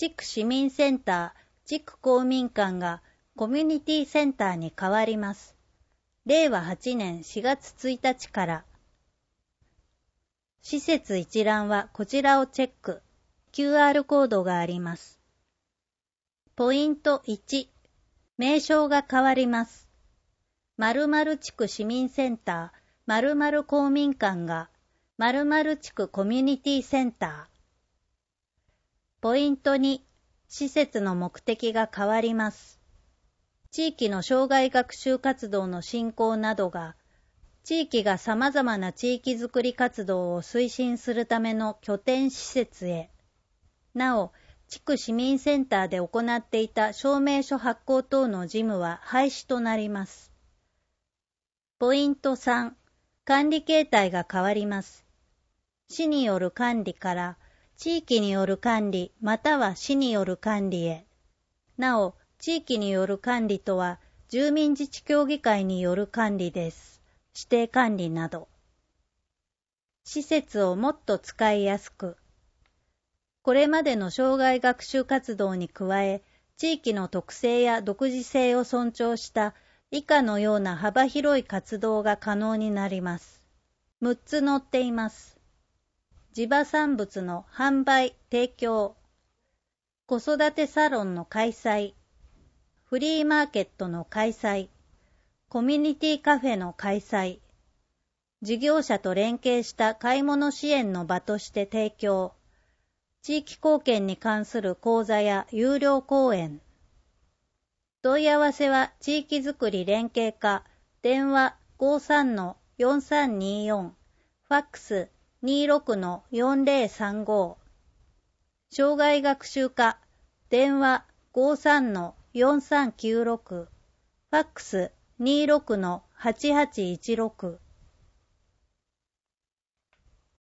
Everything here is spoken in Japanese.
地区市民センター、地区公民館がコミュニティセンターに変わります。令和8年4月1日から。施設一覧はこちらをチェック。QR コードがあります。ポイント1、名称が変わります。〇〇地区市民センター、〇〇公民館が〇〇地区コミュニティセンター。ポイント2、施設の目的が変わります。地域の障害学習活動の振興などが、地域が様々な地域づくり活動を推進するための拠点施設へ。なお、地区市民センターで行っていた証明書発行等の事務は廃止となります。ポイント3、管理形態が変わります。市による管理から地域による管理または市による管理へ。なお、地域による管理とは住民自治協議会による管理です。指定管理など。施設をもっと使いやすく。これまでの障害学習活動に加え、地域の特性や独自性を尊重した以下のような幅広い活動が可能になります。6つ載っています。地場産物の販売・提供、子育てサロンの開催、フリーマーケットの開催、コミュニティカフェの開催、事業者と連携した買い物支援の場として提供、地域貢献に関する講座や有料講演。問い合わせは地域づくり連携課、電話 53-4324、ファックス 26-4035。障害学習課、電話 53-4396、ファックス 26-8816。